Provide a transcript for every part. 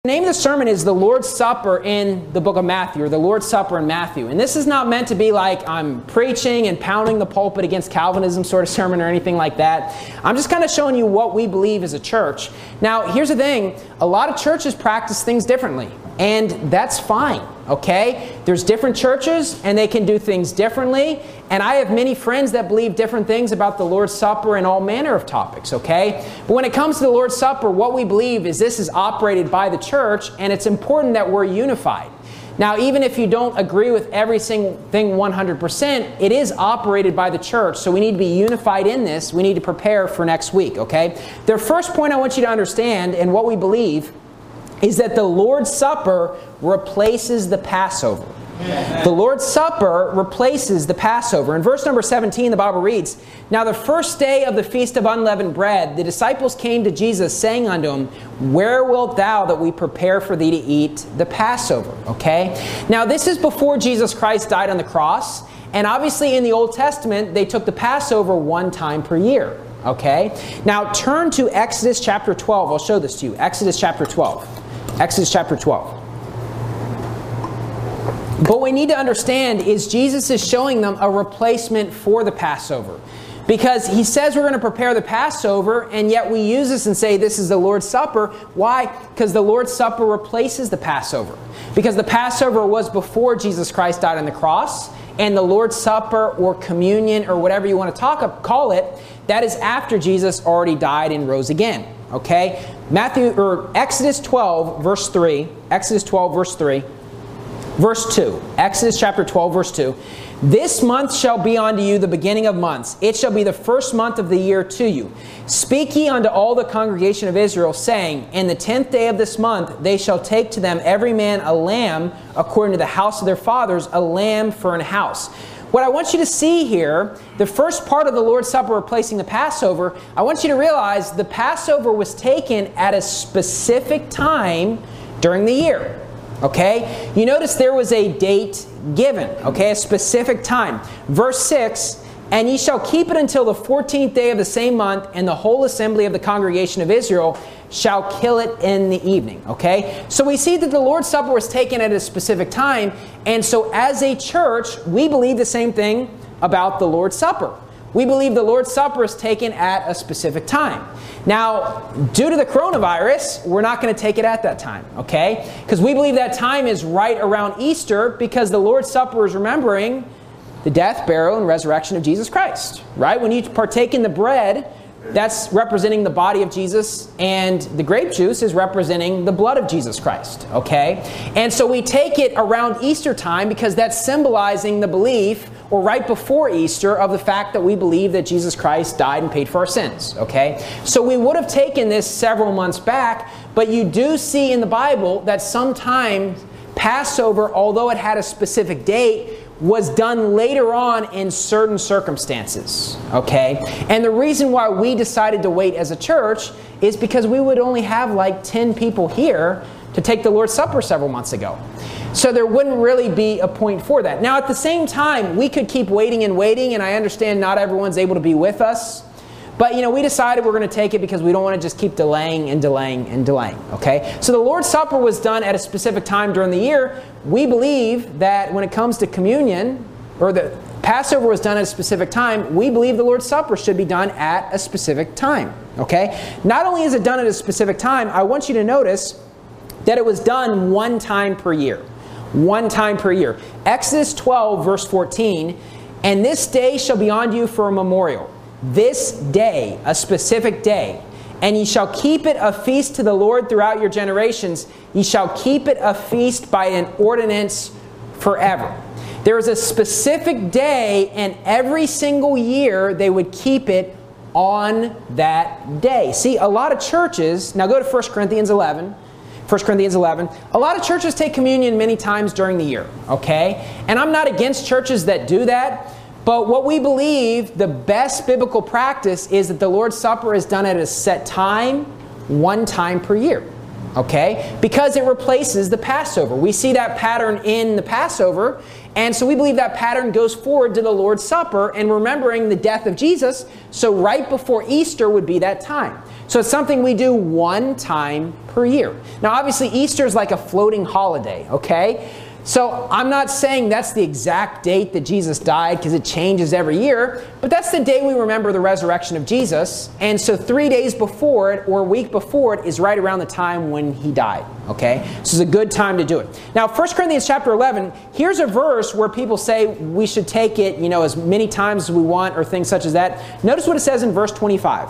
The name of the sermon is the Lord's Supper in the book of Matthew, or the Lord's Supper in Matthew. And this is not meant to be like I'm preaching and pounding the pulpit against Calvinism sort of sermon or anything like that. I'm just kind of showing you what we believe as a church. Now, here's the thing. A lot of churches practice things differently. And that's fine, okay? There's different churches, and they can do things differently. And I have many friends that believe different things about the Lord's Supper and all manner of topics, okay? But when it comes to the Lord's Supper, what we believe is this is operated by the church, and it's important that we're unified. Now, even if you don't agree with every single thing 100%, it is operated by the church, so we need to be unified in this. We need to prepare for next week, okay? The first point I want you to understand, and what we believe, is that the Lord's Supper replaces the Passover. Amen. The Lord's Supper replaces the Passover. In verse number 17, the Bible reads, "Now the first day of the Feast of Unleavened Bread, the disciples came to Jesus, saying unto him, Where wilt thou that we prepare for thee to eat the Passover?" Okay? Now this is before Jesus Christ died on the cross. And obviously in the Old Testament, they took the Passover one time per year. Okay? Now turn to Exodus chapter 12. I'll show this to you. Exodus chapter 12. Exodus chapter 12. But what we need to understand is Jesus is showing them a replacement for the Passover. Because he says we're going to prepare the Passover, and yet we use this and say this is the Lord's Supper. Why? Because the Lord's Supper replaces the Passover. Because the Passover was before Jesus Christ died on the cross, and the Lord's Supper or communion or whatever you want to call it, that is after Jesus already died and rose again. Okay? Exodus 12, verse 3. Exodus 12, verse 3. Verse 2. Exodus chapter 12, verse 2. "This month shall be unto you the beginning of months. It shall be the first month of the year to you. Speak ye unto all the congregation of Israel, saying, In the 10th day of this month they shall take to them every man a lamb according to the house of their fathers, a lamb for an house." What I want you to see here, the first part of the Lord's Supper replacing the Passover, I want you to realize the Passover was taken at a specific time during the year. Okay? You notice there was a date given. Okay? A specific time. Verse 6, "And ye shall keep it until the 14th day of the same month, and the whole assembly of the congregation of Israel shall kill it in the evening." Okay? So we see that the Lord's Supper was taken at a specific time, and so as a church, we believe the same thing about the Lord's Supper. We believe the Lord's Supper is taken at a specific time. Now, due to the coronavirus, we're not going to take it at that time, okay? Because we believe that time is right around Easter, because the Lord's Supper is remembering the death, burial, and resurrection of Jesus Christ, right? When you partake in the bread, that's representing the body of Jesus, and the grape juice is representing the blood of Jesus Christ, okay? And so we take it around Easter time because that's symbolizing the belief, or right before Easter, of the fact that we believe that Jesus Christ died and paid for our sins, okay? So we would have taken this several months back, but you do see in the Bible that sometimes Passover, although it had a specific date, was done later on in certain circumstances, okay? And the reason why we decided to wait as a church is because we would only have like 10 people here to take the Lord's Supper several months ago. So there wouldn't really be a point for that. Now, at the same time, we could keep waiting and waiting, and I understand not everyone's able to be with us. But, we decided we're going to take it because we don't want to just keep delaying and delaying and delaying, okay? So the Lord's Supper was done at a specific time during the year. We believe that when it comes to communion, or the Passover was done at a specific time, we believe the Lord's Supper should be done at a specific time, okay? Not only is it done at a specific time, I want you to notice that it was done one time per year. One time per year. Exodus 12, verse 14, "And this day shall be unto you for a memorial. This day," a specific day, "and ye shall keep it a feast to the Lord throughout your generations. Ye shall keep it a feast by an ordinance forever." There is a specific day, and every single year they would keep it on that day. See, a lot of churches, now go to 1 Corinthians 11. 1 Corinthians 11. A lot of churches take communion many times during the year, okay? And I'm not against churches that do that, but what we believe, the best biblical practice is that the Lord's Supper is done at a set time, one time per year, Okay? Because it replaces the Passover. We see that pattern in the Passover, and so we believe that pattern goes forward to the Lord's Supper and remembering the death of Jesus. So right before Easter would be that time. So it's something we do one time per year. Now obviously Easter is like a floating holiday, okay? So I'm not saying that's the exact date that Jesus died because it changes every year, but that's the day we remember the resurrection of Jesus. And so 3 days before it or a week before it is right around the time when he died, okay? So it's a good time to do it. Now 1 Corinthians chapter 11, here's a verse where people say we should take it, as many times as we want or things such as that. Notice what it says in verse 25.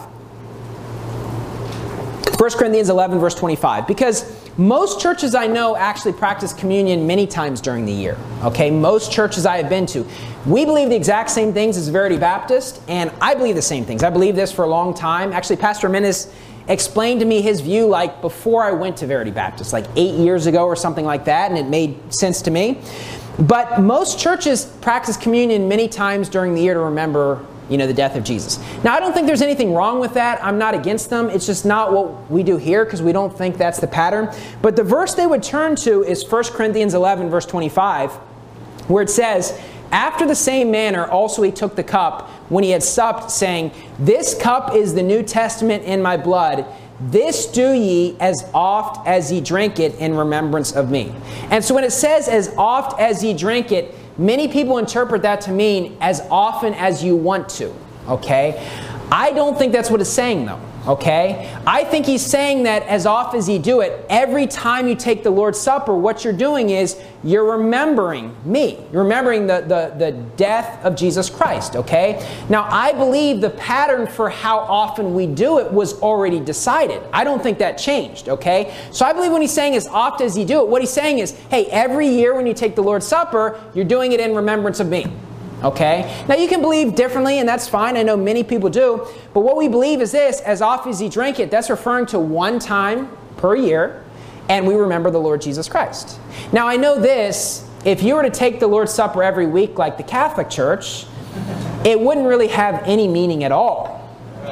1 Corinthians 11, verse 25. Because most churches I know actually practice communion many times during the year. Okay, most churches I have been to. We believe the exact same things as Verity Baptist, and I believe the same things. I believe this for a long time. Actually, Pastor Menace explained to me his view like before I went to Verity Baptist, like 8 years ago or something like that, and it made sense to me. But most churches practice communion many times during the year to remember the death of Jesus. Now, I don't think there's anything wrong with that. I'm not against them. It's just not what we do here because we don't think that's the pattern. But the verse they would turn to is 1 Corinthians 11, verse 25, where it says, "After the same manner also he took the cup when he had supped, saying, 'This cup is the New Testament in my blood. This do ye as oft as ye drink it in remembrance of me.'" And so when it says as oft as ye drink it, many people interpret that to mean as often as you want to, okay? I don't think that's what it's saying, though, okay? I think he's saying that as often as you do it, every time you take the Lord's Supper, what you're doing is you're remembering me. You're remembering the death of Jesus Christ, okay? Now, I believe the pattern for how often we do it was already decided. I don't think that changed, okay? So I believe when he's saying as often as you do it, what he's saying is, hey, every year when you take the Lord's Supper, you're doing it in remembrance of me. Okay? Now you can believe differently, and that's fine. I know many people do. But what we believe is this: as often as you drink it, that's referring to one time per year, and we remember the Lord Jesus Christ. Now I know this: if you were to take the Lord's Supper every week like the Catholic Church, it wouldn't really have any meaning at all.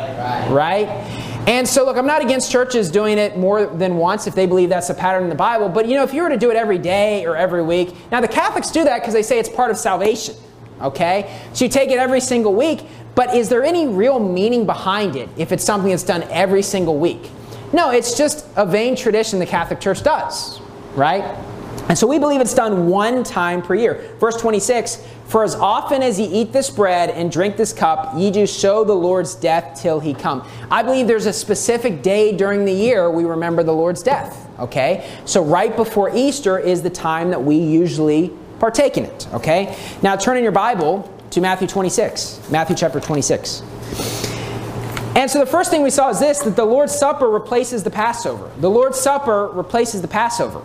Right? And so look, I'm not against churches doing it more than once if they believe that's a pattern in the Bible. But if you were to do it every day or every week, now the Catholics do that because they say it's part of salvation. Okay? So you take it every single week, but is there any real meaning behind it if it's something that's done every single week? No, it's just a vain tradition the Catholic Church does, right? And so we believe it's done one time per year. Verse 26, "For as often as ye eat this bread and drink this cup, ye do show the Lord's death till he come." I believe there's a specific day during the year we remember the Lord's death, okay? So right before Easter is the time that we usually partake in it, okay? Now turn in your Bible to Matthew 26, Matthew chapter 26. And so the first thing we saw is this, that the Lord's Supper replaces the Passover. The Lord's Supper replaces the Passover.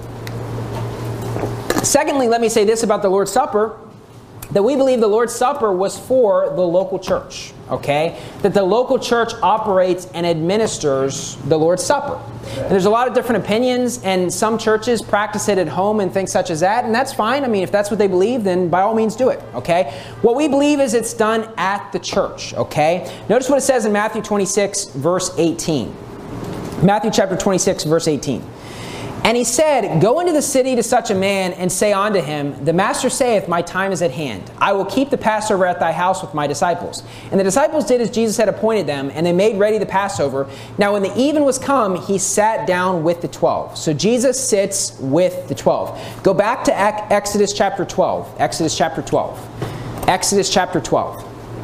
Secondly, let me say this about the Lord's Supper, that we believe the Lord's Supper was for the local church, okay? That the local church operates and administers the Lord's Supper. And there's a lot of different opinions, and some churches practice it at home and things such as that, and that's fine. I mean, if that's what they believe, then by all means do it, okay? What we believe is it's done at the church, okay? Notice what it says in Matthew 26, verse 18. Matthew chapter 26, verse 18. "And he said, Go into the city to such a man, and say unto him, The master saith, My time is at hand. I will keep the Passover at thy house with my disciples. And the disciples did as Jesus had appointed them, and they made ready the Passover. Now when the even was come, he sat down with the 12. So Jesus sits with the 12. Go back to Exodus chapter 12. Exodus chapter 12. Exodus chapter 12.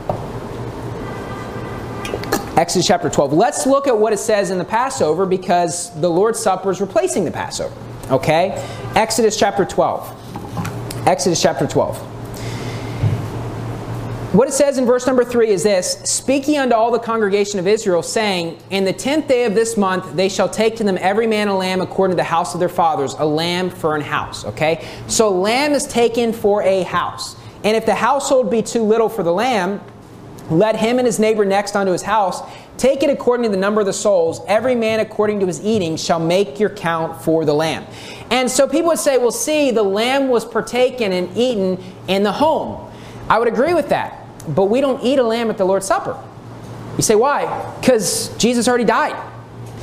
Exodus chapter 12. Let's look at what it says in the Passover because the Lord's Supper is replacing the Passover. Okay? Exodus chapter 12. Exodus chapter 12. What it says in verse number 3 is this: "Speak ye unto all the congregation of Israel, saying, In the 10th day of this month they shall take to them every man a lamb according to the house of their fathers, a lamb for an house." Okay? So lamb is taken for a house. And if the household be too little for the lamb, let him and his neighbor next unto his house take it according to the number of the souls. Every man according to his eating shall make your count for the lamb. And so people would say, well, see, the lamb was partaken and eaten in the home. I would agree with that. But we don't eat a lamb at the Lord's Supper. You say, why? Because Jesus already died.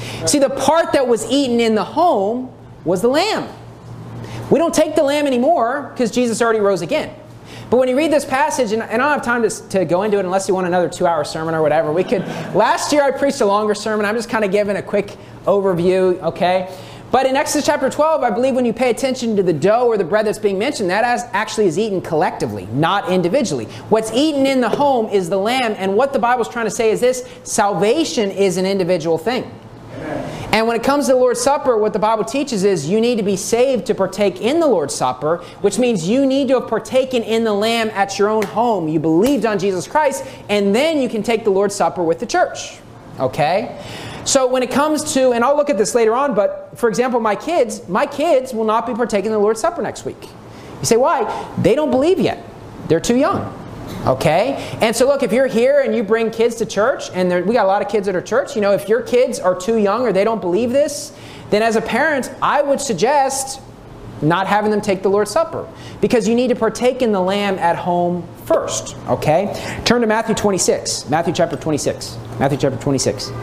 See, the part that was eaten in the home was the lamb. We don't take the lamb anymore because Jesus already rose again. But when you read this passage, and I don't have time to go into it unless you want another 2-hour sermon or whatever. Last year I preached a longer sermon. I'm just kind of giving a quick overview, okay? But in Exodus chapter 12, I believe when you pay attention to the dough or the bread that's being mentioned, that actually is eaten collectively, not individually. What's eaten in the home is the lamb, and what the Bible's trying to say is this: salvation is an individual thing. Amen. And when it comes to the Lord's Supper, what the Bible teaches is you need to be saved to partake in the Lord's Supper, which means you need to have partaken in the lamb at your own home. You believed on Jesus Christ, and then you can take the Lord's Supper with the church. Okay? So when it comes to, and I'll look at this later on, but for example, my kids will not be partaking in the Lord's Supper next week. You say, why? They don't believe yet. They're too young. Okay? And so look, if you're here and you bring kids to church, and we got a lot of kids at our church, if your kids are too young or they don't believe this, then as a parent, I would suggest not having them take the Lord's Supper, because you need to partake in the lamb at home first. Okay? Turn to Matthew 26. Matthew chapter 26. Matthew chapter 26.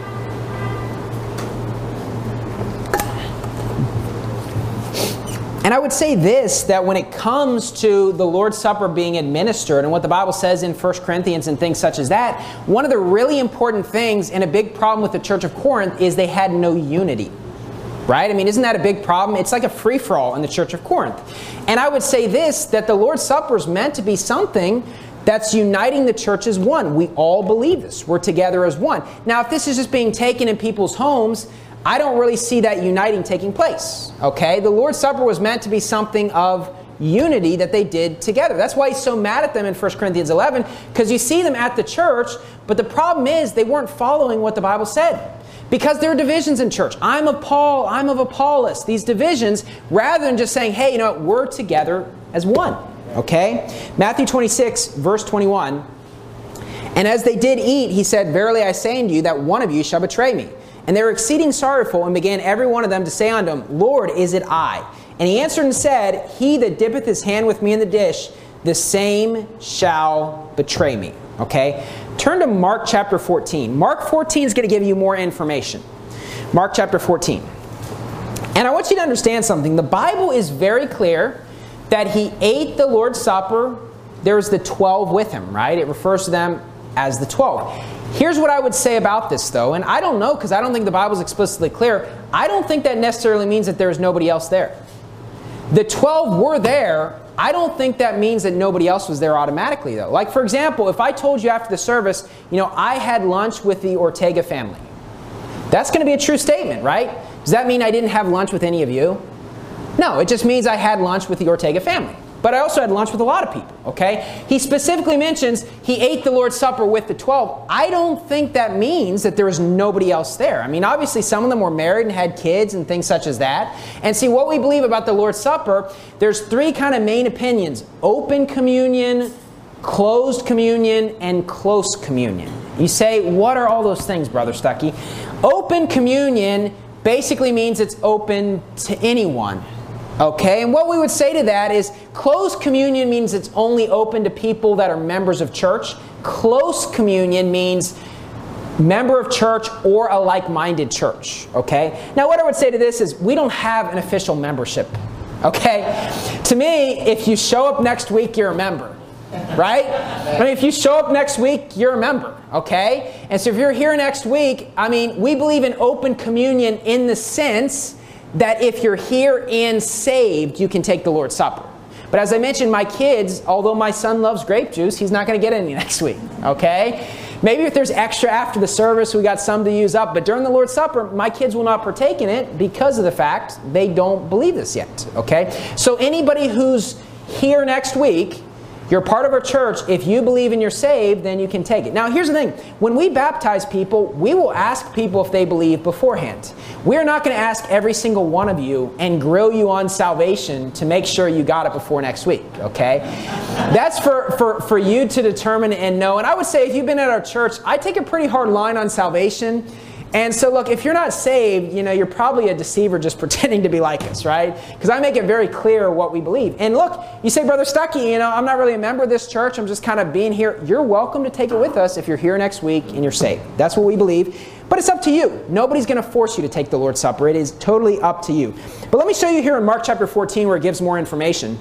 And I would say this, that when it comes to the Lord's Supper being administered and what the Bible says in 1 Corinthians and things such as that, one of the really important things and a big problem with the church of Corinth is they had no unity. Right? I mean, isn't that a big problem? It's like a free-for-all in the church of Corinth. And I would say this, that the Lord's Supper is meant to be something that's uniting the church as one. We all believe this. We're together as one. Now, if this is just being taken in people's homes, I don't really see that uniting taking place. Okay? The Lord's Supper was meant to be something of unity that they did together. That's why he's so mad at them in 1 Corinthians 11, because you see them at the church, but the problem is they weren't following what the Bible said. Because there are divisions in church. I'm of Paul, I'm of Apollos. These divisions, rather than just saying, hey, we're together as one. Okay? Matthew 26, verse 21. And as they did eat, he said, verily I say unto you that one of you shall betray me. And they were exceeding sorrowful, and began every one of them to say unto him, Lord, is it I? And he answered and said, he that dippeth his hand with me in the dish, the same shall betray me. Okay? Turn to Mark chapter 14. Mark 14 is going to give you more information. Mark chapter 14. And I want you to understand something. The Bible is very clear that he ate the Lord's Supper. There's the 12 with him, right? It refers to them as the 12. Here's what I would say about this, though, and I don't know because I don't think the Bible is explicitly clear. I don't think that necessarily means that there's nobody else there. The 12 were there. I don't think that means that nobody else was there automatically, though. Like, for example, if I told you after the service, I had lunch with the Ortega family. That's going to be a true statement, right? Does that mean I didn't have lunch with any of you? No, it just means I had lunch with the Ortega family. But I also had lunch with a lot of people, okay? He specifically mentions he ate the Lord's Supper with the 12. I don't think that means that there was nobody else there. I mean, obviously some of them were married and had kids and things such as that. And see, what we believe about the Lord's Supper, there's three kind of main opinions: open communion, closed communion, and close communion. You say, what are all those things, Brother Stuckey? Open communion basically means it's open to anyone. Okay, and what we would say to that is closed communion means it's only open to people that are members of church. Close communion means member of church or a like-minded church. Okay, now what I would say to this is we don't have an official membership. Okay, to me, if you show up next week, you're a member. Right? I mean, if you show up next week, you're a member. Okay, and so if you're here next week, I mean, we believe in open communion in the sense that if you're here and saved, you can take the Lord's Supper. But as I mentioned, my kids, although my son loves grape juice, he's not going to get any next week, okay? Maybe if there's extra after the service, we got some to use up. But during the Lord's Supper, my kids will not partake in it because of the fact they don't believe this yet, okay? So anybody who's here next week, you're part of our church. If you believe and you're saved, then you can take it. Now, here's the thing. When we baptize people, we will ask people if they believe beforehand. We're not going to ask every single one of you and grill you on salvation to make sure you got it before next week, okay? That's for you to determine and know. And I would say if you've been at our church, I take a pretty hard line on salvation. And so, look, if you're not saved, you're probably a deceiver just pretending to be like us, right? Because I make it very clear what we believe. And look, you say, Brother Stuckey, I'm not really a member of this church. I'm just kind of being here. You're welcome to take it with us if you're here next week and you're saved. That's what we believe. But it's up to you. Nobody's going to force you to take the Lord's Supper. It is totally up to you. But let me show you here in Mark chapter 14 where it gives more information.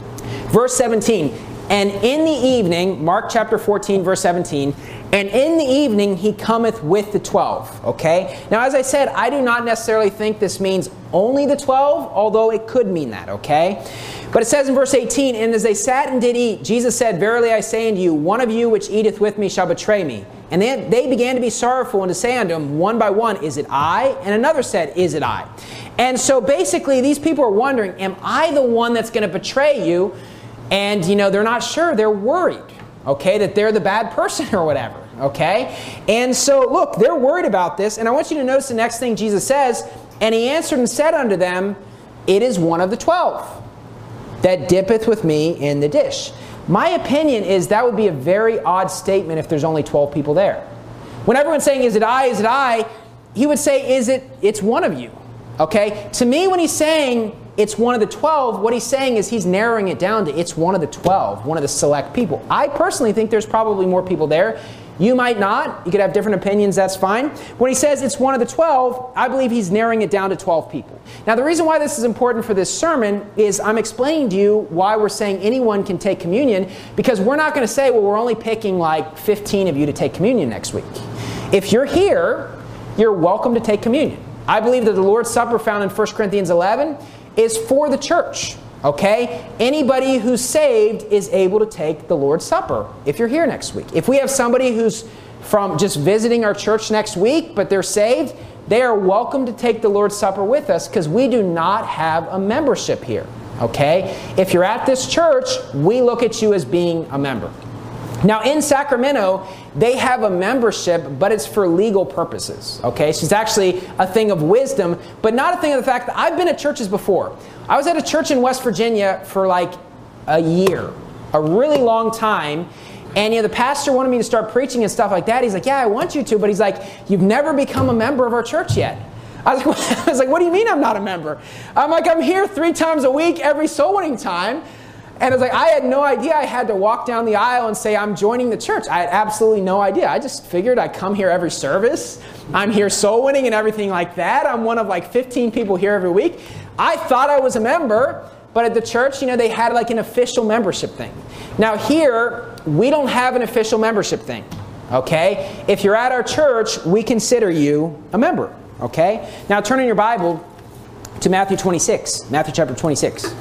Verse 17, and in the evening, Mark chapter 14, verse 17, and in the evening he cometh with the 12. Okay? Now, as I said, I do not necessarily think this means only the 12, although it could mean that, okay? But it says in verse 18, and as they sat and did eat, Jesus said, verily I say unto you, one of you which eateth with me shall betray me. And they began to be sorrowful and to say unto him, one by one, is it I? And another said, is it I? And so basically, these people are wondering, am I the one that's going to betray you? And, they're not sure. They're worried, okay, that they're the bad person or whatever, okay? And so, look, they're worried about this. And I want you to notice the next thing Jesus says, and he answered and said unto them, it is one of the 12 that dippeth with me in the dish. My opinion is that would be a very odd statement if there's only 12 people there. When everyone's saying, is it I, he would say, it's one of you, okay? To me, when he's saying it's one of the 12, what he's saying is he's narrowing it down to it's one of the 12, one of the select people. I personally think there's probably more people there. You might not. You could have different opinions. That's fine. When he says it's one of the 12, I believe he's narrowing it down to 12 people. Now, the reason why this is important for this sermon is I'm explaining to you why we're saying anyone can take communion, because we're not going to say, well, we're only picking like 15 of you to take communion next week. If you're here, you're welcome to take communion. I believe that the Lord's Supper found in 1 Corinthians 11 is for the church. Okay? Anybody who's saved is able to take the Lord's Supper if you're here next week. If we have somebody who's from just visiting our church next week, but they're saved, they are welcome to take the Lord's Supper with us because we do not have a membership here. Okay? If you're at this church, we look at you as being a member. Now, in Sacramento, they have a membership, but it's for legal purposes. Okay? So it's actually a thing of wisdom, but not a thing of the fact that I've been at churches before. I was at a church in West Virginia for like a year, a really long time. And the pastor wanted me to start preaching and stuff like that. He's like, yeah, I want you to. But he's like, you've never become a member of our church yet. I was like, what do you mean I'm not a member? I'm like, I'm here 3 times a week, every soul winning time. And I was like, I had no idea I had to walk down the aisle and say I'm joining the church. I had absolutely no idea. I just figured I'd come here every service. I'm here soul winning and everything like that. I'm one of like 15 people here every week. I thought I was a member, but at the church, they had like an official membership thing. Now here, we don't have an official membership thing, okay? If you're at our church, we consider you a member, okay? Now turn in your Bible to Matthew 26, Matthew chapter 26.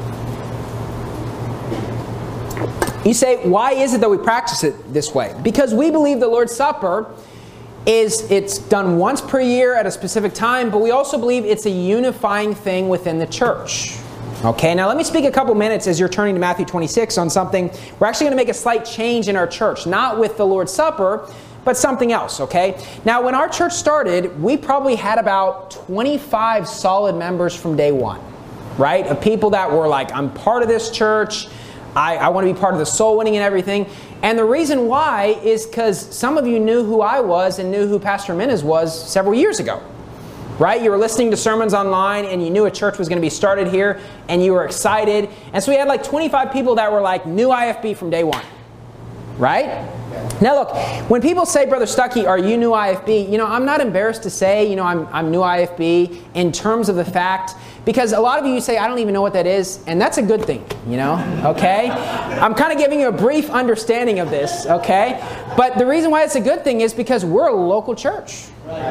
You say, why is it that we practice it this way? Because we believe the Lord's Supper it's done once per year at a specific time, but we also believe it's a unifying thing within the church. Okay, now let me speak a couple minutes as you're turning to Matthew 26 on something. We're actually going to make a slight change in our church, not with the Lord's Supper, but something else, okay? Now, when our church started, we probably had about 25 solid members from day one, right? Of people that were like, I'm part of this church. I want to be part of the soul winning and everything. And the reason why is because some of you knew who I was and knew who Pastor Minez was several years ago. Right? You were listening to sermons online and you knew a church was going to be started here and you were excited. And so we had like 25 people that were like new IFB from day one. Right? Now look, when people say, Brother Stuckey, are you new IFB? I'm not embarrassed to say, I'm new IFB in terms of the fact, because a lot of you say, I don't even know what that is, and that's a good thing, okay? I'm kind of giving you a brief understanding of this, okay? But the reason why it's a good thing is because we're a local church.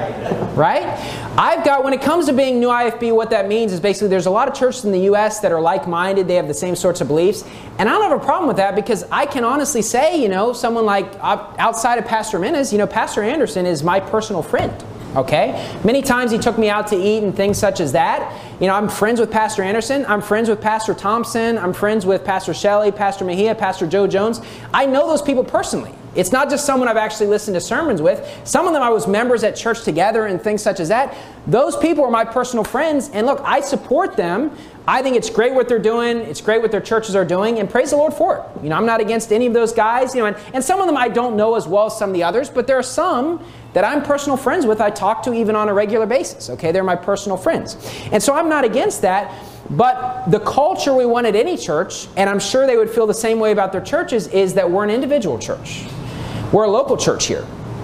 Right? When it comes to being new IFB, what that means is basically there's a lot of churches in the U.S. that are like-minded. They have the same sorts of beliefs. And I don't have a problem with that because I can honestly say, someone like outside of Pastor Minez, Pastor Anderson is my personal friend. Okay? Many times he took me out to eat and things such as that. I'm friends with Pastor Anderson. I'm friends with Pastor Thompson. I'm friends with Pastor Shelley, Pastor Mejia, Pastor Joe Jones. I know those people personally. It's not just someone I've actually listened to sermons with. Some of them I was members at church together and things such as that. Those people are my personal friends. And look, I support them. I think it's great what they're doing. It's great what their churches are doing. And praise the Lord for it. I'm not against any of those guys. And some of them I don't know as well as some of the others. But there are some that I'm personal friends with. I talk to even on a regular basis. Okay, they're my personal friends. And so I'm not against that. But the culture we want at any church, and I'm sure they would feel the same way about their churches, is that we're an individual church. We're a local church here.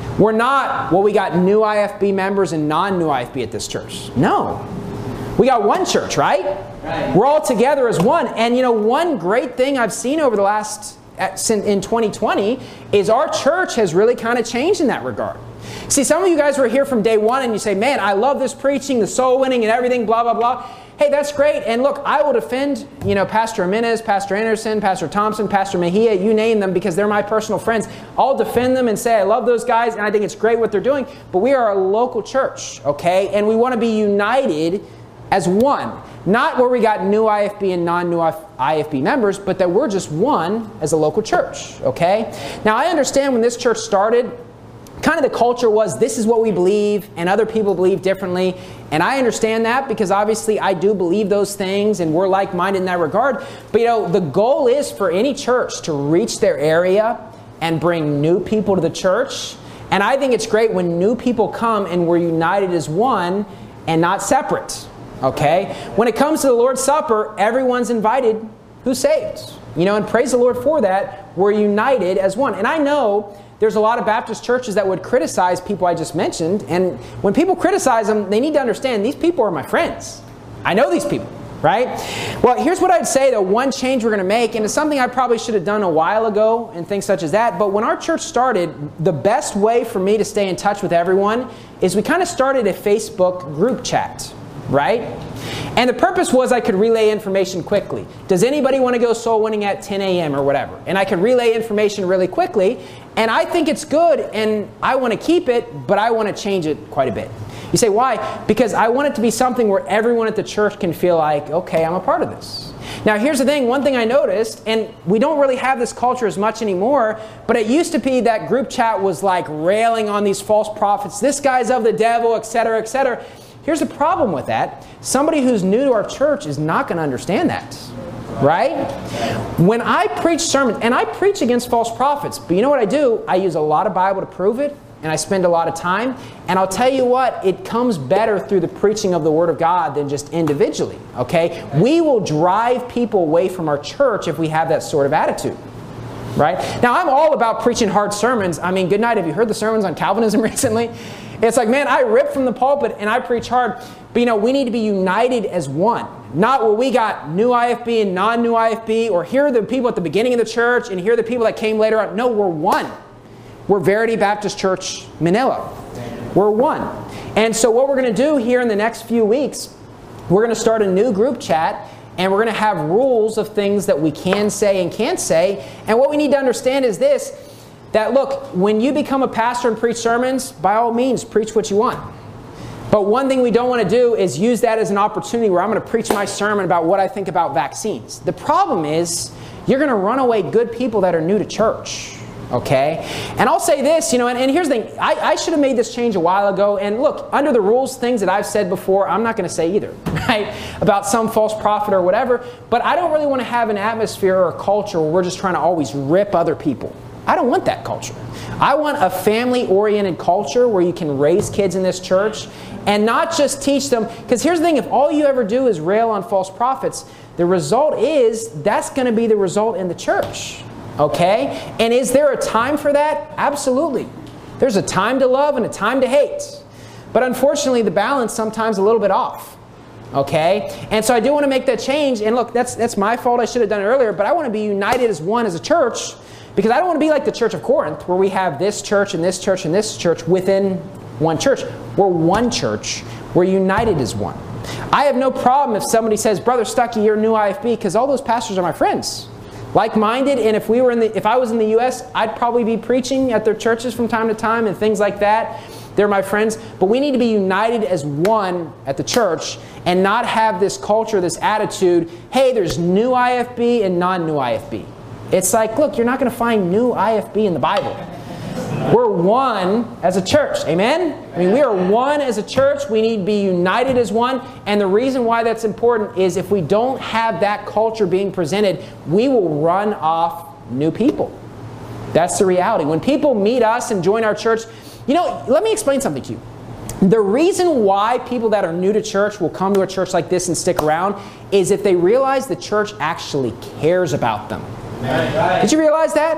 We're not, well, we got new IFB members and non-new IFB at this church. No. We got one church, right? We're all together as one. And one great thing I've seen over the last, in 2020, is our church has really kind of changed in that regard. See, some of you guys were here from day one and you say, man, I love this preaching, the soul winning and everything, blah, blah, blah. Hey, that's great. And look, I will defend, Pastor Jimenez, Pastor Anderson, Pastor Thompson, Pastor Mejia, you name them, because they're my personal friends. I'll defend them and say I love those guys and I think it's great what they're doing. But we are a local church, okay? And we want to be united as one. Not where we got new IFB and non-new IFB members, but that we're just one as a local church, okay? Now, I understand when this church started, kind of the culture was this is what we believe and other people believe differently. And I understand that because obviously I do believe those things and we're like-minded in that regard. But the goal is for any church to reach their area and bring new people to the church. And I think it's great when new people come and we're united as one and not separate. Okay? When it comes to the Lord's Supper, everyone's invited who's saved. And praise the Lord for that. We're united as one. And I know there's a lot of Baptist churches that would criticize people I just mentioned. And when people criticize them, they need to understand these people are my friends. I know these people, right? Well, here's what I'd say, the one change we're going to make, and it's something I probably should have done a while ago and things such as that. But when our church started, the best way for me to stay in touch with everyone is we kind of started a Facebook group chat, right? And the purpose was I could relay information quickly. Does anybody want to go soul winning at 10 a.m. or whatever? And I could relay information really quickly. And I think it's good and I want to keep it, but I want to change it quite a bit. You say, why? Because I want it to be something where everyone at the church can feel like, okay, I'm a part of this. Now, here's the thing. One thing I noticed, and we don't really have this culture as much anymore, but it used to be that group chat was like railing on these false prophets. This guy's of the devil, etc., etc. Here's the problem with that. Somebody who's new to our church is not going to understand that. Right? When I preach sermons, and I preach against false prophets, but you know what I do? I use a lot of Bible to prove it, and I spend a lot of time. And I'll tell you what, it comes better through the preaching of the Word of God than just individually. Okay? We will drive people away from our church if we have that sort of attitude. Right? Now, I'm all about preaching hard sermons. I mean, good night. Have you heard the sermons on Calvinism recently? It's like, man, I rip from the pulpit and I preach hard. But we need to be united as one. Not where we got new IFB and non-new IFB, or here are the people at the beginning of the church and here are the people that came later on. No, we're one. We're Verity Baptist Church, Manila. We're one. And so what we're going to do here in the next few weeks, we're going to start a new group chat. And we're going to have rules of things that we can say and can't say. And what we need to understand is this, that look, when you become a pastor and preach sermons, by all means, preach what you want. But one thing we don't want to do is use that as an opportunity where I'm going to preach my sermon about what I think about vaccines. The problem is, you're going to run away good people that are new to church. Okay? And I'll say this, and here's the thing. I should have made this change a while ago. And look, under the rules, things that I've said before, I'm not going to say either, right? About some false prophet or whatever. But I don't really want to have an atmosphere or a culture where we're just trying to always rip other people. I don't want that culture. I want a family-oriented culture where you can raise kids in this church and not just teach them. Because here's the thing, if all you ever do is rail on false prophets, the result is that's going to be the result in the church. Okay? And is there a time for that? Absolutely. There's a time to love and a time to hate. But unfortunately, the balance sometimes a little bit off. Okay? And so I do want to make that change. And look, that's my fault. I should have done it earlier. But I want to be united as one as a church, because I don't want to be like the Church of Corinth, where we have this church and this church and this church within one church. We're one church. We're united as one. I have no problem if somebody says, Brother Stuckey, you're new IFB, because all those pastors are my friends. Like-minded, and if I was in the U.S., I'd probably be preaching at their churches from time to time and things like that. They're my friends. But we need to be united as one at the church and not have this culture, this attitude, hey, there's new IFB and non-new IFB. It's like, look, you're not going to find new IFB in the Bible. We're one as a church. Amen? I mean, we are one as a church. We need to be united as one. And the reason why that's important is if we don't have that culture being presented, we will run off new people. That's the reality. When people meet us and join our church, let me explain something to you. The reason why people that are new to church will come to a church like this and stick around is if they realize the church actually cares about them. Did you realize that?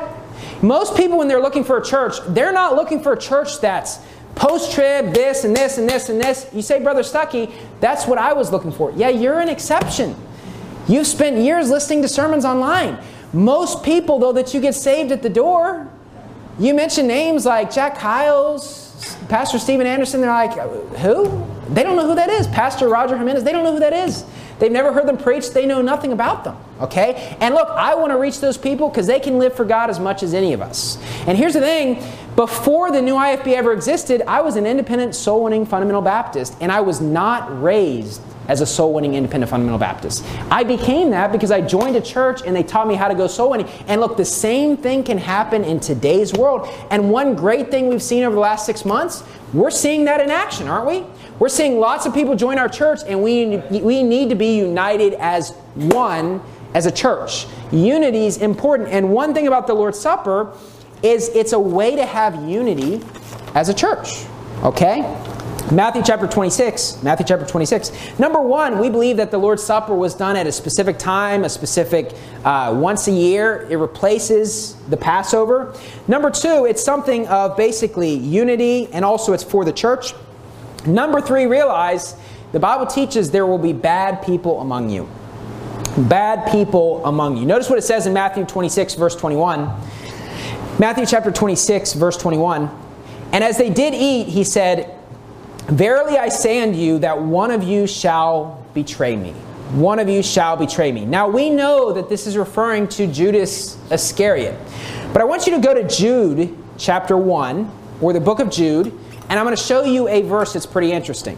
Most people, when they're looking for a church, they're not looking for a church that's post-trib, this and this and this and this. You say, Brother Stuckey, that's what I was looking for. Yeah, you're an exception. You've spent years listening to sermons online. Most people, though, that you get saved at the door, you mention names like Jack Hiles, Pastor Steven Anderson, they're like, who? They don't know who that is. Pastor Roger Jimenez, they don't know who that is. They've never heard them preach. They know nothing about them. Okay? And look, I want to reach those people because they can live for God as much as any of us. And here's the thing. Before the new IFB ever existed, I was an independent, soul-winning fundamental Baptist, and I was not raised as a soul-winning independent fundamental Baptist. I became that because I joined a church and they taught me how to go soul-winning. And look, the same thing can happen in today's world. And one great thing we've seen over the last 6 months, we're seeing that in action, aren't we? We're seeing lots of people join our church, and we need to be united as one, as a church. Unity is important. And one thing about the Lord's Supper is it's a way to have unity as a church. Okay? Matthew chapter 26. Matthew chapter 26. Number one, we believe that the Lord's Supper was done at a specific time, a specific once a year. It replaces the Passover. Number two, it's something of basically unity, and also it's for the church. Number three, realize the Bible teaches there will be bad people among you. Bad people among you. Notice what it says in Matthew 26, verse 21. Matthew chapter 26, verse 21. And as they did eat, he said, Verily I say unto you that one of you shall betray me. One of you shall betray me. Now we know that this is referring to Judas Iscariot. But I want you to go to Jude chapter 1, or the book of Jude, and I'm going to show you a verse that's pretty interesting.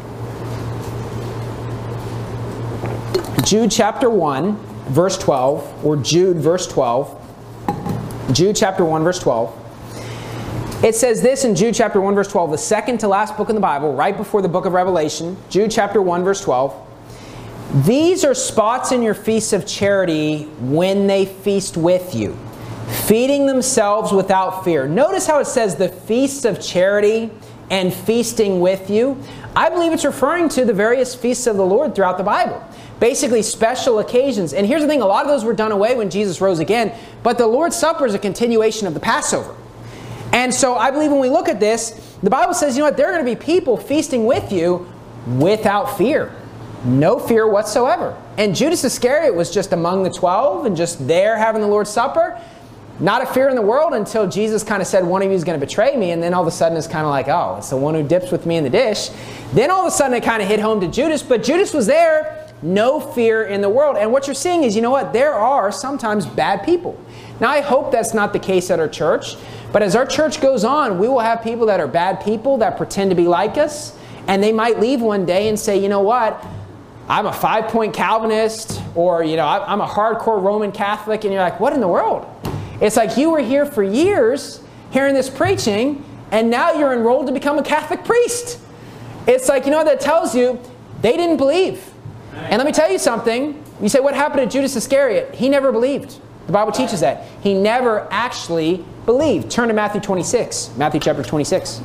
Jude chapter 1, verse 12, or Jude verse 12. Jude chapter 1, verse 12. It says this in Jude chapter 1, verse 12, the second to last book in the Bible, right before the book of Revelation. Jude chapter 1, verse 12. These are spots in your feasts of charity when they feast with you, feeding themselves without fear. Notice how it says the feasts of charity and feasting with you. I believe it's referring to the various feasts of the Lord throughout the Bible. Basically special occasions. And here's the thing, a lot of those were done away when Jesus rose again, but the Lord's Supper is a continuation of the Passover. And so I believe when we look at this, the Bible says, you know what, there are going to be people feasting with you without fear. No fear whatsoever. And Judas Iscariot was just among the 12 and just there having the Lord's Supper. Not a fear in the world until Jesus kind of said, one of you is going to betray me. And then all of a sudden it's kind of like, oh, it's the one who dips with me in the dish. Then all of a sudden it kind of hit home to Judas. But Judas was there, no fear in the world. And what you're seeing is, you know what, there are sometimes bad people. Now I hope that's not the case at our church. But as our church goes on, we will have people that are bad people that pretend to be like us. And they might leave one day and say, you know what, I'm a 5-point Calvinist, or, you know, I'm a hardcore Roman Catholic. And you're like, what in the world? It's like you were here for years hearing this preaching, and now you're enrolled to become a Catholic priest. It's like, you know what that tells you? They didn't believe. And let me tell you something. You say, what happened to Judas Iscariot? He never believed. The Bible teaches that. He never actually believed. Turn to Matthew 26. Matthew chapter 26.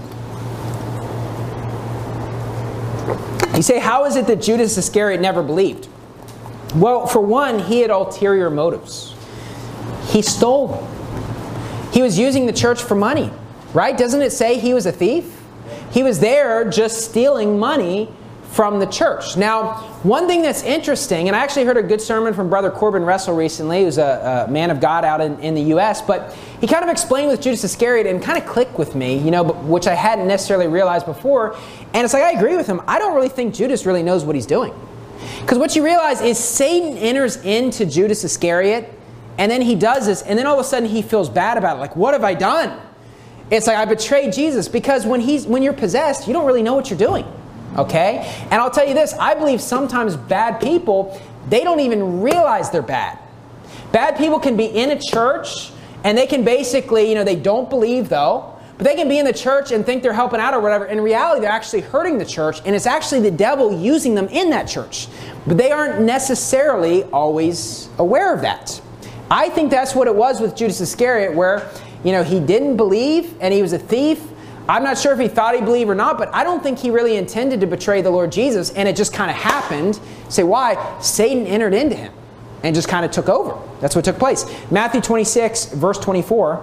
You say, how is it that Judas Iscariot never believed? Well, for one, he had ulterior motives. He stole. He was using the church for money, right? Doesn't it say he was a thief? He was there just stealing money from the church. Now, one thing that's interesting, and I actually heard a good sermon from Brother Corbin Russell recently, who's a man of God out in the U.S., but he kind of explained with Judas Iscariot and kind of clicked with me, you know, which I hadn't necessarily realized before. And it's like, I agree with him. I don't really think Judas really knows what he's doing. Because what you realize is Satan enters into Judas Iscariot, and then he does this, and then all of a sudden he feels bad about it. Like, what have I done? It's like, I betrayed Jesus. Because when you're possessed, you don't really know what you're doing. Okay? And I'll tell you this, I believe sometimes bad people, they don't even realize they're bad. Bad people can be in a church, and they can basically, you know, they don't believe though, but they can be in the church and think they're helping out or whatever. In reality, they're actually hurting the church, and it's actually the devil using them in that church. But they aren't necessarily always aware of that. I think that's what it was with Judas Iscariot, where, you know, he didn't believe and he was a thief. I'm not sure if he thought he believed or not, but I don't think he really intended to betray the Lord Jesus, and it just kind of happened. Say, why? Satan entered into him. and just kind of took over. That's what took place. Matthew 26, verse 24.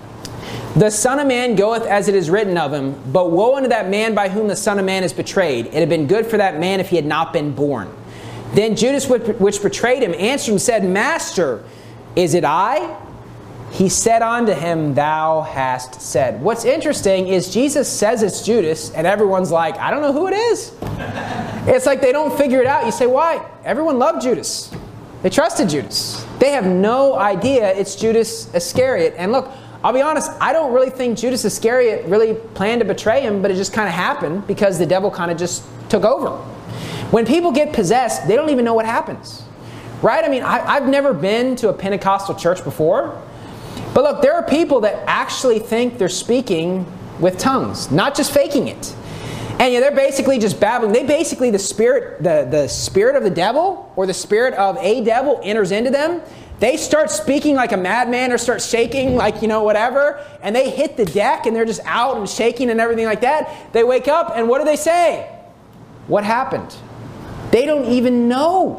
The Son of Man goeth as it is written of him, but woe unto that man by whom the Son of Man is betrayed. It had been good for that man if he had not been born. Then Judas, which betrayed him, answered and said, Master, is it I? He said unto him, Thou hast said. What's interesting is Jesus says it's Judas, and everyone's like, I don't know who it is. It's like they don't figure it out. You say, why? Everyone loved Judas. They trusted Judas. They have no idea it's Judas Iscariot. And look, I'll be honest, I don't really think Judas Iscariot really planned to betray him, but it just kind of happened because the devil kind of just took over. When people get possessed, they don't even know what happens. Right? I mean, I've never been to a Pentecostal church before. But look, there are people that actually think they're speaking with tongues, not just faking it. And they're basically just babbling. The spirit of the devil or the spirit of a devil enters into them. They start speaking like a madman or start shaking like, whatever. And they hit the deck and they're just out and shaking and everything like that. They wake up and what do they say? What happened? They don't even know.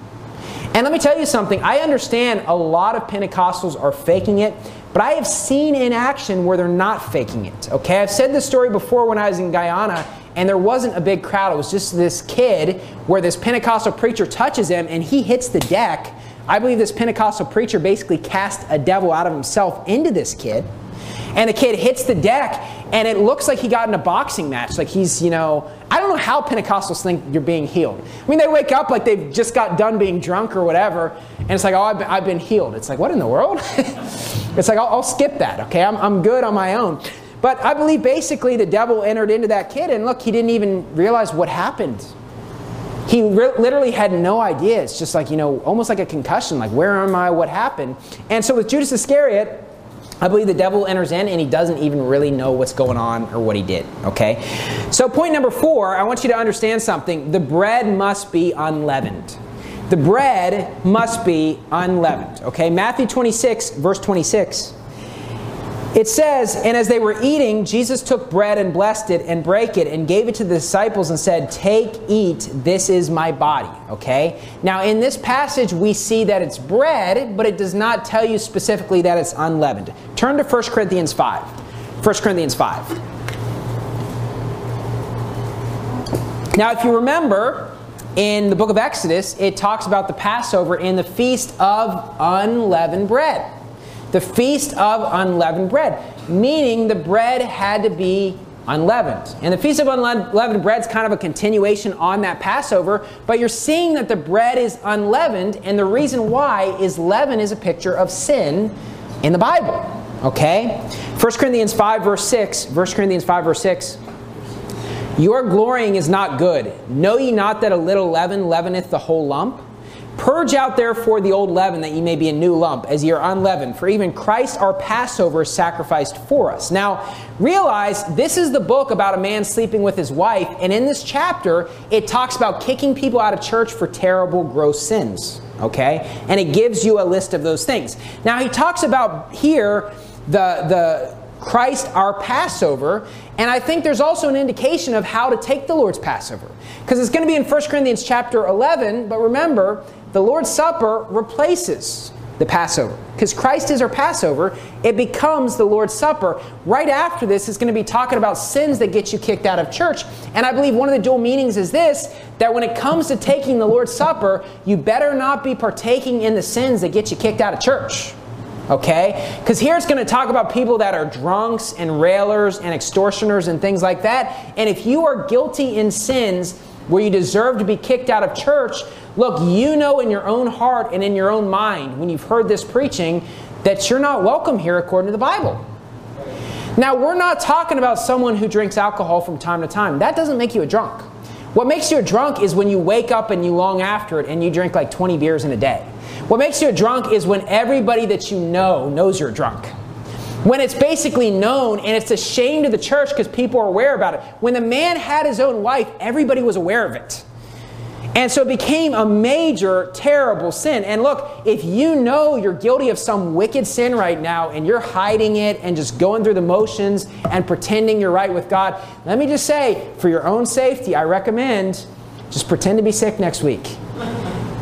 And let me tell you something. I understand a lot of Pentecostals are faking it, but I have seen in action where they're not faking it. Okay, I've said this story before when I was in Guyana, and there wasn't a big crowd. It was just this kid where this Pentecostal preacher touches him, and he hits the deck. I believe this Pentecostal preacher basically cast a devil out of himself into this kid. And the kid hits the deck, and it looks like he got in a boxing match. Like he's, I don't know how Pentecostals think you're being healed. I mean, they wake up like they've just got done being drunk or whatever, and it's like, oh, I've been healed. It's like, what in the world? It's like, I'll skip that, okay? I'm good on my own. But I believe basically the devil entered into that kid, and look, he didn't even realize what happened. He literally had no idea. It's just like, almost like a concussion. Like, where am I? What happened? And so with Judas Iscariot, I believe the devil enters in and he doesn't even really know what's going on or what he did, okay? So point number 4, I want you to understand something. The bread must be unleavened. The bread must be unleavened, okay? Matthew 26, verse 26. It says, And as they were eating, Jesus took bread and blessed it and brake it and gave it to the disciples and said, Take, eat, this is my body. Okay? Now in this passage we see that it's bread, but it does not tell you specifically that it's unleavened. Turn to 1 Corinthians 5. 1 Corinthians 5. Now if you remember, in the book of Exodus, it talks about the Passover in the Feast of Unleavened Bread. The Feast of Unleavened Bread, meaning the bread had to be unleavened. And the Feast of Unleavened Bread is kind of a continuation on that Passover, but you're seeing that the bread is unleavened, and the reason why is leaven is a picture of sin in the Bible. Okay? 1 Corinthians 5, verse 6. 1 Corinthians 5, verse 6. Your glorying is not good. Know ye not that a little leaven leaveneth the whole lump? Purge out therefore the old leaven, that ye may be a new lump, as ye are unleavened. For even Christ our Passover is sacrificed for us. Now, realize this is the book about a man sleeping with his wife, and in this chapter, it talks about kicking people out of church for terrible, gross sins. Okay? And it gives you a list of those things. Now, he talks about here the Christ our Passover, and I think there's also an indication of how to take the Lord's Passover. Because it's going to be in 1 Corinthians chapter 11, but remember, the Lord's Supper replaces the Passover. Because Christ is our Passover, it becomes the Lord's Supper. Right after this is going to be talking about sins that get you kicked out of church. And I believe one of the dual meanings is this, that when it comes to taking the Lord's Supper, you better not be partaking in the sins that get you kicked out of church. Okay? Because here it's going to talk about people that are drunks and railers and extortioners and things like that. And if you are guilty in sins where you deserve to be kicked out of church, look, you know in your own heart and in your own mind when you've heard this preaching that you're not welcome here according to the Bible. Now, we're not talking about someone who drinks alcohol from time to time. That doesn't make you a drunk. What makes you a drunk is when you wake up and you long after it and you drink like 20 beers in a day. What makes you a drunk is when everybody that you know knows you're drunk. When it's basically known and it's a shame to the church because people are aware about it. When the man had his own wife, everybody was aware of it. And so it became a major, terrible sin. And look, if you know you're guilty of some wicked sin right now and you're hiding it and just going through the motions and pretending you're right with God, let me just say, for your own safety, I recommend just pretend to be sick next week.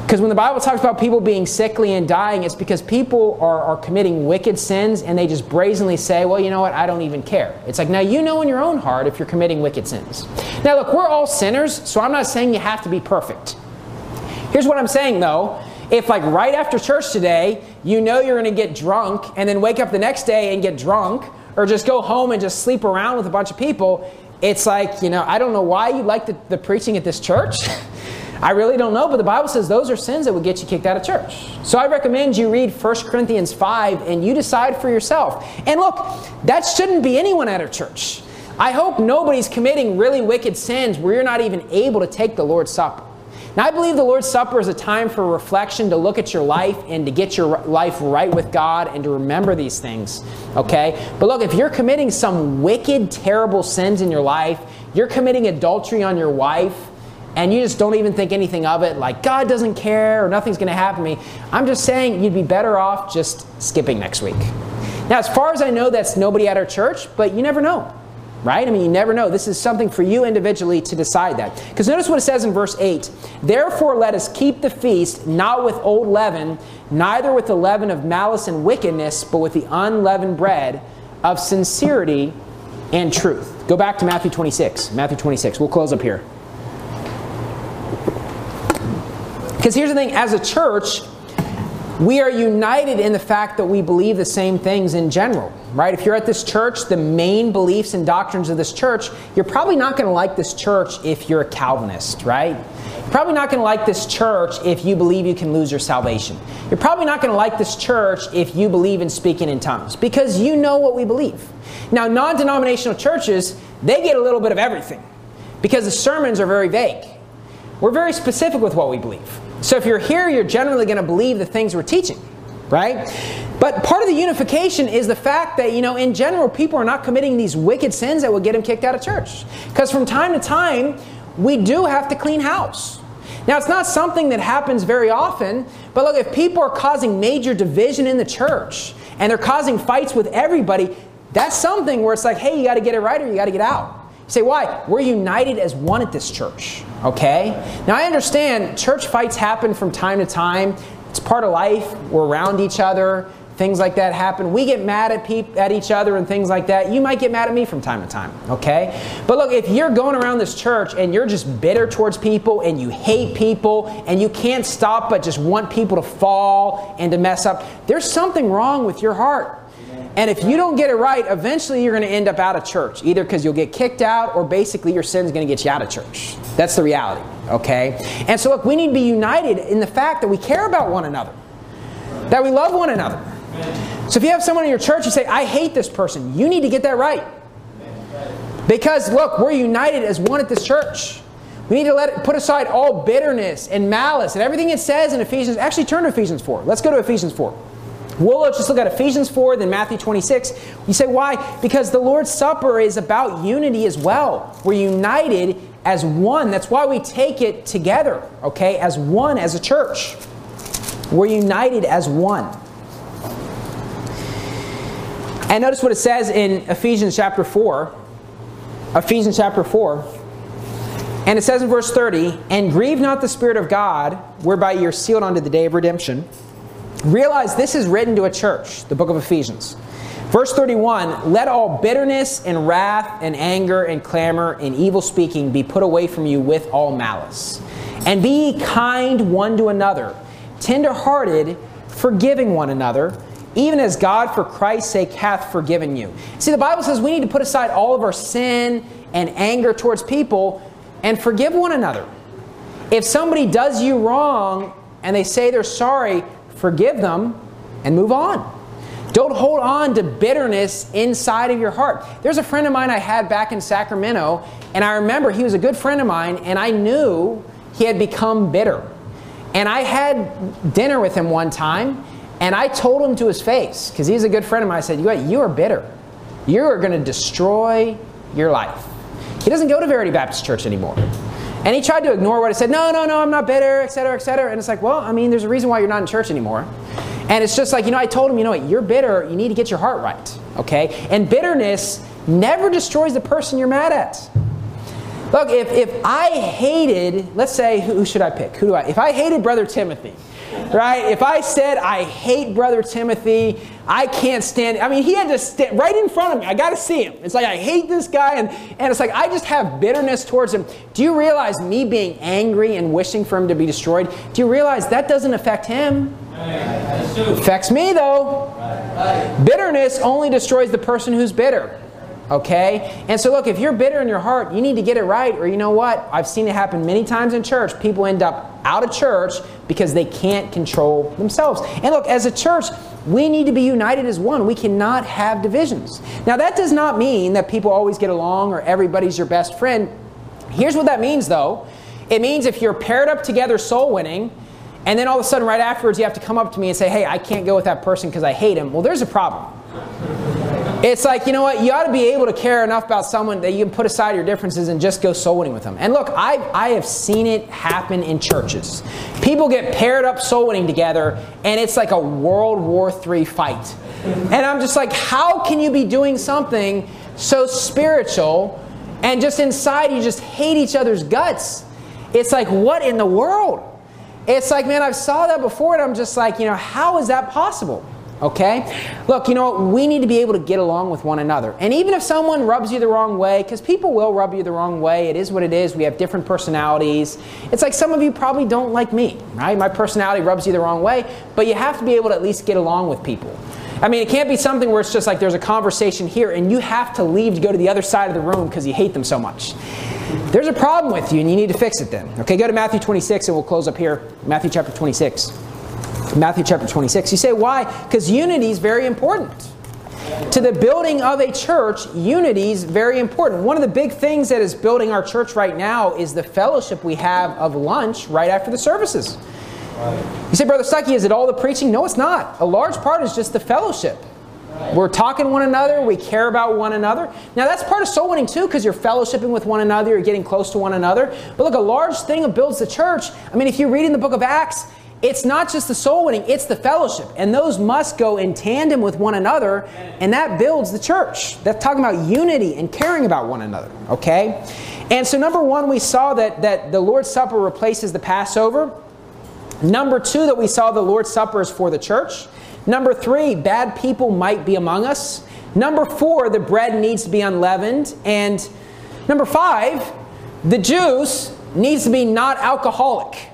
Because when the Bible talks about people being sickly and dying, it's because people are committing wicked sins and they just brazenly say, well, you know what, I don't even care. It's like, now you know in your own heart if you're committing wicked sins. Now look, we're all sinners, so I'm not saying you have to be perfect. Here's what I'm saying though. If like right after church today, you know you're going to get drunk and then wake up the next day and get drunk, or just go home and just sleep around with a bunch of people, it's like, you know, I don't know why you like the preaching at this church. I really don't know, but the Bible says those are sins that would get you kicked out of church. So I recommend you read 1 Corinthians 5 and you decide for yourself. And look, that shouldn't be anyone at our church. I hope nobody's committing really wicked sins where you're not even able to take the Lord's Supper. Now, I believe the Lord's Supper is a time for reflection, to look at your life and to get your life right with God and to remember these things, okay? But look, if you're committing some wicked, terrible sins in your life, you're committing adultery on your wife, and you just don't even think anything of it, like God doesn't care or nothing's going to happen to me, I'm just saying you'd be better off just skipping next week. Now, as far as I know, that's nobody at our church, but you never know. Right? I mean, you never know. This is something for you individually to decide that. Because notice what it says in verse 8. Therefore let us keep the feast, not with old leaven, neither with the leaven of malice and wickedness, but with the unleavened bread of sincerity and truth. Go back to Matthew 26. Matthew 26. We'll close up here. Because here's the thing. As a church, we are united in the fact that we believe the same things in general, right? If you're at this church, the main beliefs and doctrines of this church, you're probably not going to like this church if you're a Calvinist, right? You're probably not going to like this church if you believe you can lose your salvation. You're probably not going to like this church if you believe in speaking in tongues, because you know what we believe. Now, non-denominational churches, they get a little bit of everything because the sermons are very vague. We're very specific with what we believe. So if you're here, you're generally going to believe the things we're teaching, right? But part of the unification is the fact that, you know, in general, people are not committing these wicked sins that will get them kicked out of church. Because from time to time, we do have to clean house. Now, it's not something that happens very often, but look, if people are causing major division in the church and they're causing fights with everybody, that's something where it's like, hey, you got to get it right or you got to get out. You say, why? We're united as one at this church, okay? Now, I understand church fights happen from time to time. It's part of life. We're around each other. Things like that happen. We get mad at each other and things like that. You might get mad at me from time to time, okay? But look, if you're going around this church and you're just bitter towards people and you hate people and you can't stop but just want people to fall and to mess up, there's something wrong with your heart. And if you don't get it right, eventually you're going to end up out of church, either because you'll get kicked out or basically your sin's going to get you out of church. That's the reality, okay? And so look, we need to be united in the fact that we care about one another, that we love one another. So if you have someone in your church, you say, I hate this person, you need to get that right. Because look, we're united as one at this church. We need to put aside all bitterness and malice and everything it says in Ephesians. Actually, turn to Ephesians 4. Let's go to Ephesians 4. We'll just look at Ephesians 4, then Matthew 26. You say, why? Because the Lord's Supper is about unity as well. We're united as one. That's why we take it together, okay, as one, as a church. We're united as one. And notice what it says in Ephesians chapter 4. Ephesians chapter 4. And it says in verse 30, and grieve not the Spirit of God, whereby you're sealed unto the day of redemption. Realize this is written to a church, the book of Ephesians. Verse 31, let all bitterness and wrath and anger and clamor and evil speaking be put away from you with all malice. And be ye kind one to another, tender-hearted, forgiving one another, even as God for Christ's sake hath forgiven you. See, the Bible says we need to put aside all of our sin and anger towards people and forgive one another. If somebody does you wrong and they say they're sorry, forgive them and move on. Don't hold on to bitterness inside of your heart. There's a friend of mine I had back in Sacramento, and I remember he was a good friend of mine, and I knew he had become bitter. And I had dinner with him one time, and I told him to his face, because he's a good friend of mine, I said, you are bitter. You are going to destroy your life. He doesn't go to Verity Baptist Church anymore. And he tried to ignore what I said. No, I'm not bitter, etc., etc. And it's like, well, I mean, there's a reason why you're not in church anymore. And it's just like, I told him, what, you're bitter. You need to get your heart right, okay? And bitterness never destroys the person you're mad at. Look, if I hated, let's say, who should I pick? If I hated Brother Timothy, right? If I said, I hate Brother Timothy, I can't stand, I mean, he had to stand right in front of me. I got to see him. It's like, I hate this guy, and it's like, I just have bitterness towards him. Do you realize me being angry and wishing for him to be destroyed? Do you realize that doesn't affect him? It affects me, though. Bitterness only destroys the person who's bitter. Okay? And so look, if you're bitter in your heart, you need to get it right, or you know what? I've seen it happen many times in church. People end up out of church because they can't control themselves. And look, as a church, we need to be united as one. We cannot have divisions. Now, that does not mean that people always get along or everybody's your best friend. Here's what that means, though. It means if you're paired up together soul winning, and then all of a sudden right afterwards you have to come up to me and say, hey, I can't go with that person because I hate him. Well, there's a problem. It's like, you know what, you ought to be able to care enough about someone that you can put aside your differences and just go soul winning with them. And look, I have seen it happen in churches. People get paired up soul winning together, and it's like a World War III fight. And I'm just like, how can you be doing something so spiritual and just inside you just hate each other's guts? It's like, what in the world? It's like, man, I've saw that before, and I'm just like, you know, how is that possible? Okay? Look, you know what? We need to be able to get along with one another. And even if someone rubs you the wrong way, because people will rub you the wrong way, it is what it is. We have different personalities. It's like some of you probably don't like me, right? My personality rubs you the wrong way, but you have to be able to at least get along with people. I mean, it can't be something where it's just like there's a conversation here and you have to leave to go to the other side of the room because you hate them so much. There's a problem with you and you need to fix it then. Okay, go to Matthew 26 and we'll close up here. Matthew chapter 26. Matthew chapter 26. You say, why? Because unity is very important. To the building of a church, unity is very important. One of the big things that is building our church right now is the fellowship we have of lunch right after the services. You say, Brother Stuckey, is it all the preaching? No, it's not. A large part is just the fellowship. We're talking to one another. We care about one another. Now, that's part of soul winning, too, because you're fellowshipping with one another. You're getting close to one another. But look, a large thing that builds the church, I mean, if you read in the book of Acts, it's not just the soul winning, it's the fellowship. And those must go in tandem with one another, and that builds the church. That's talking about unity and caring about one another, okay? And so number one, we saw that the Lord's Supper replaces the Passover. Number two, that we saw the Lord's Supper is for the church. Number three, bad people might be among us. Number four, the bread needs to be unleavened. And number five, the juice needs to be not alcoholic,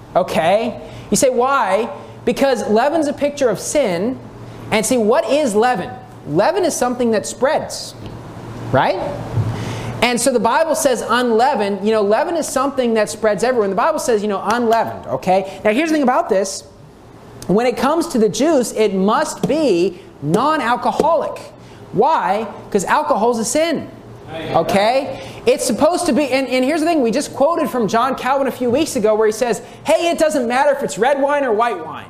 okay? You say, why? Because leaven's a picture of sin. And see, what is leaven? Leaven is something that spreads, right? And so the Bible says unleavened. You know, leaven is something that spreads everywhere. And the Bible says, you know, unleavened, okay? Now, here's the thing about this. When it comes to the juice, it must be non-alcoholic. Why? Because alcohol is a sin. Okay? It's supposed to be, and here's the thing, we just quoted from John Calvin a few weeks ago where he says, hey, it doesn't matter if it's red wine or white wine.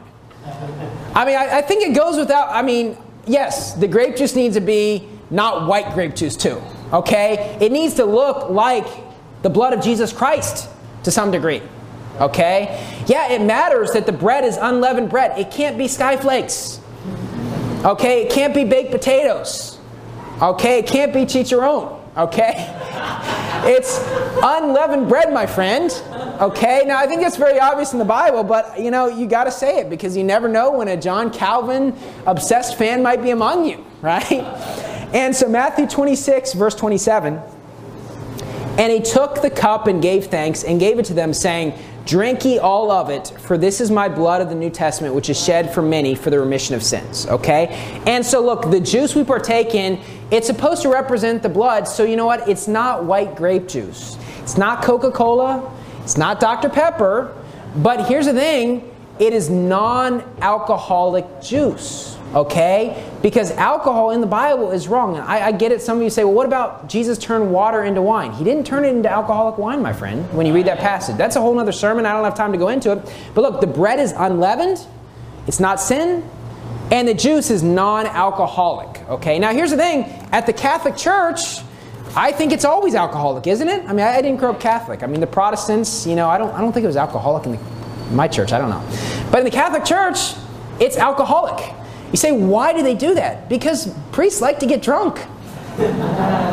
I mean, I think it goes without, I mean, yes, the grape juice needs to be not white grape juice too. Okay? It needs to look like the blood of Jesus Christ to some degree. Okay? Yeah, it matters that the bread is unleavened bread. It can't be sky flakes. Okay? It can't be baked potatoes. Okay? It can't be chicharron. Okay? It's unleavened bread, my friend. Okay? Now, I think it's very obvious in the Bible, but, you know, you got to say it because you never know when a John Calvin obsessed fan might be among you, right? And so Matthew 26, verse 27, and he took the cup and gave thanks and gave it to them, saying, drink ye all of it, for this is my blood of the New Testament, which is shed for many for the remission of sins. Okay? And so look, the juice we partake in, it's supposed to represent the blood. So you know what? It's not white grape juice. It's not Coca-Cola. It's not Dr. Pepper. But here's the thing. It is non-alcoholic juice. Okay? Because alcohol in the Bible is wrong. And I get it. Some of you say, well, what about Jesus turned water into wine? He didn't turn it into alcoholic wine, my friend, when you read that passage. That's a whole other sermon. I don't have time to go into it. But look, the bread is unleavened. It's not sin. And the juice is non-alcoholic. Okay? Now, here's the thing. At the Catholic Church, I think it's always alcoholic, isn't it? I mean, I didn't grow up Catholic. I mean, the Protestants, you know, I don't think it was alcoholic in my church. I don't know. But in the Catholic Church, it's alcoholic. You say, why do they do that? Because priests like to get drunk.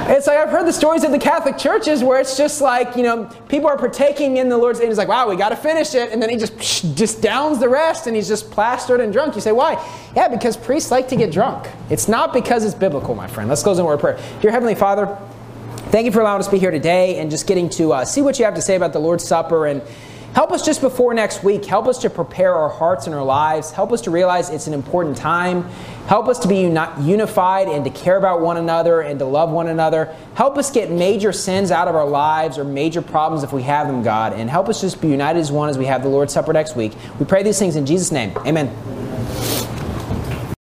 It's like I've heard the stories of the Catholic churches where it's just like, people are partaking in the Lord's, and he's like, wow, we got to finish it. And then he just downs the rest, and he's just plastered and drunk. You say, why? Yeah, because priests like to get drunk. It's not because it's biblical, my friend. Let's close in a word of prayer. Dear Heavenly Father, thank you for allowing us to be here today and just getting to see what you have to say about the Lord's Supper. And help us just before next week. Help us to prepare our hearts and our lives. Help us to realize it's an important time. Help us to be unified and to care about one another and to love one another. Help us get major sins out of our lives or major problems if we have them, God. And help us just be united as one as we have the Lord's Supper next week. We pray these things in Jesus' name. Amen.